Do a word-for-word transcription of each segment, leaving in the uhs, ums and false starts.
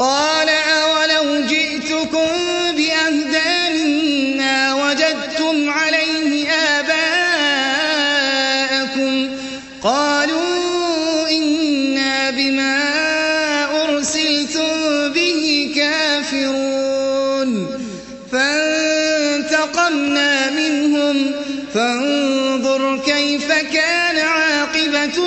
قال أولو جئتكم بأهدى مما وجدتم عليه آباءكم قالوا إنا بما أرسلتم به كافرون فانتقمنا منهم فانظر كيف كان عاقبة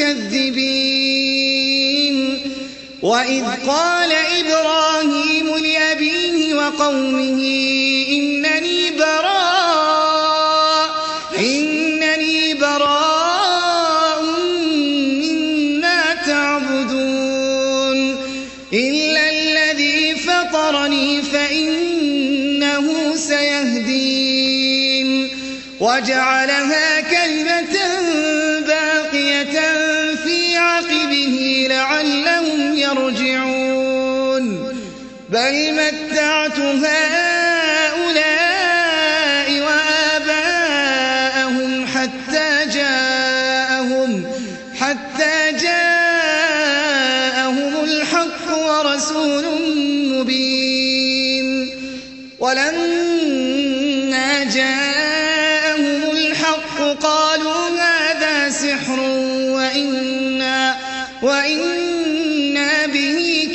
المكذبين وإذ قال إبراهيم لأبيه وقومه إنني براء إنني براء مما تعبدون إلا الذي فطرني فإنه سيهدين وجعلها كلمة باقية في عقبه لعلهم يرجعون بل متعت هؤلاء وآباءهم حتى جاءهم حتى جاءهم الحق ورسول مبين ولما جاءهم الحق قالوا هذا سحر وإنا وإنا به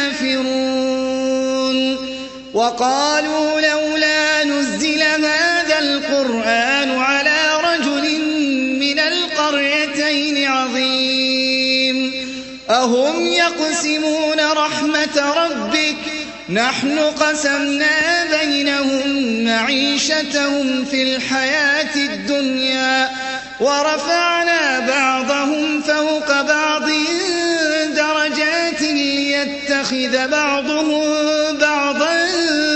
كافرون وقالوا لولا نزل هذا القرآن على رجل من القريتين عظيم أهم يقسمون رحمة ربك نحن قسمنا بينهم معيشتهم في الحياة الدنيا ورفعنا بعضهم فوق بعض درجات ليتخذ بعضهم بعضا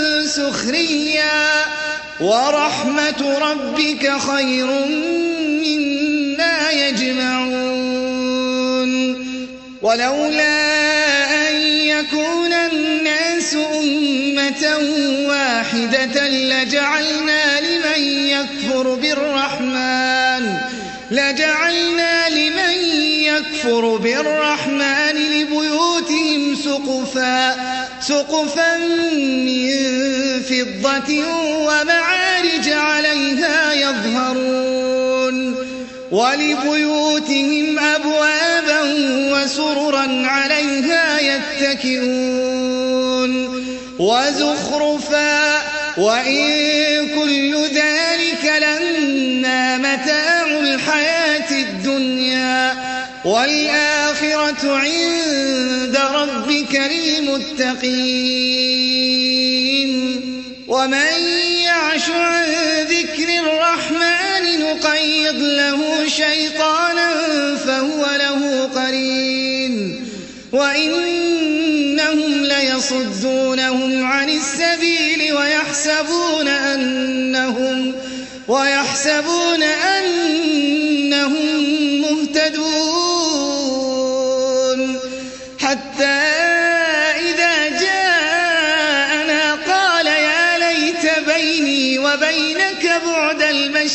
سخريا ورحمة ربك خير مما يجمعون ولولا أن يكون الناس أمة واحدة لجعلنا لمن يكفر بالرحمن لجعلنا لمن يكفر بالرحمن لبيوتهم سقفا سقفا من فضة ومعارج عليها يظهرون ولبيوتهم أبوابا وسررا عليها يتكئون وزخرفا وإن كل ذلك لما متاع الحياة الدنيا والآخرة عند ربك للمتقين ومن يعش عن ذكر الرحمن نقيض له شيطانا فهو له قرين وإنهم ليصدونهم عن السبيل ويحسبون أنهم ويحسبون أنهم مهتدون حتى إذا جاءنا قال يا ليت بيني وبينك بعد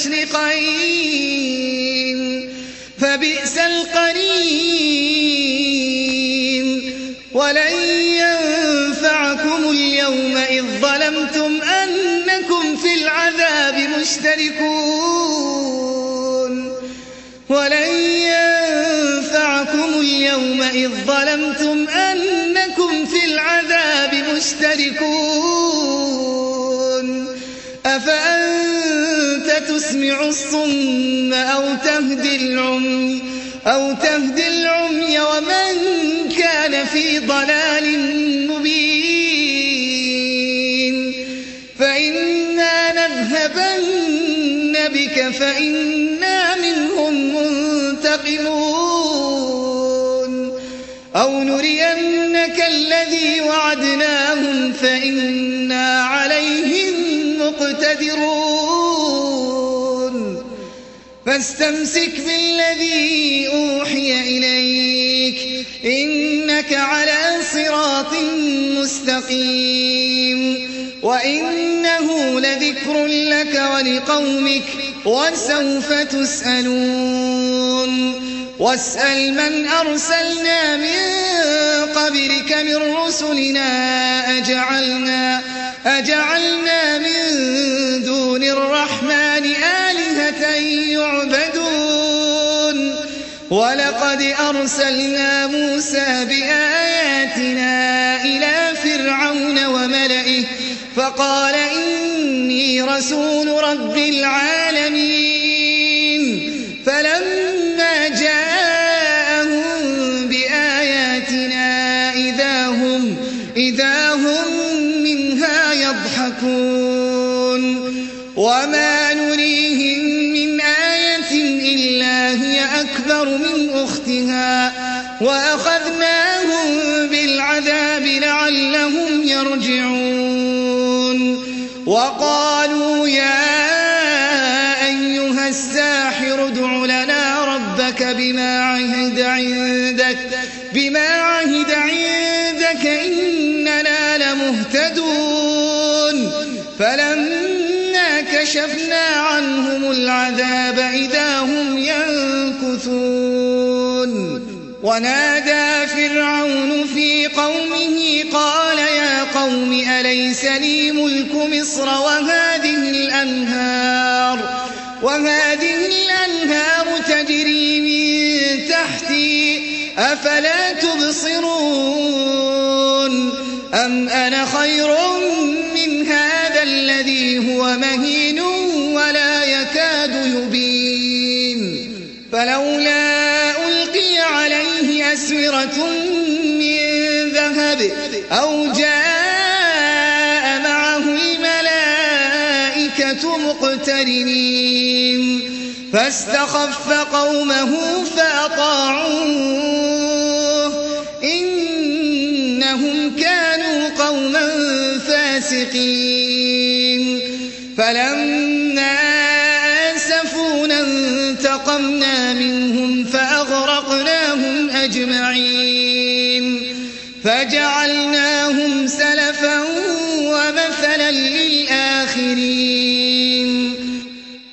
المشرقين فبئس القرين ولن ينفعكم اليوم إذ ظلمتم أنكم في العذاب مشتركون ولن ينفعكم اليوم إذ ظلمتم أنكم في العذاب مشتركون أفأنت تسمع الصم أو تهدي العمي أو تهدي العمي ومن كان في ضلال مبين فإنا نذهبن بك فإنا منهم منتقمون أو نرينك الذي وعدناهم فإنا عليهم مقتدرون فاستمسك بالذي أوحي إليك إنك على صراط مستقيم وإنه لذكر لك ولقومك وسوف تسألون واسأل من أرسلنا من قبلك من رسلنا أجعلنا, أجعلنا من دون الرحمن آلهة يعبدون ولقد أرسلنا موسى بآياتنا إلى فرعون وملئه فقال إني رسول رب العالمين فلما جاءهم بآياتنا إذا هم, إذا هم منها يضحكون وما نريهم من آية إلا هي أكبر من أختها وأخذناهم بالعذاب لعلهم يرجعون وقالوا يا أيها الساحر ادع لنا ربك بما عهد عندك, بما عهد عندك إننا لمهتدون فلما كشفنا عنهم العذاب إذا هم ينكثون ونادى فرعون في قومه قال يا قوم أليس لي ملك مصر وهذه الأنهار, وهذه الأنهار تجري من تحتي أفلا تبصرون أم أنا خير من هذا الذي هو مهين ولا يكاد يبين فلولا ألقي عليه أسورة من ذهب أو جاء معه الملائكة مقترنين فاستخف قومه فأطاعوه إنهم كانوا قوما فاسقين فلما آسفونا انتقمنا منهم فأغرقناهم أجمعين فجعلناهم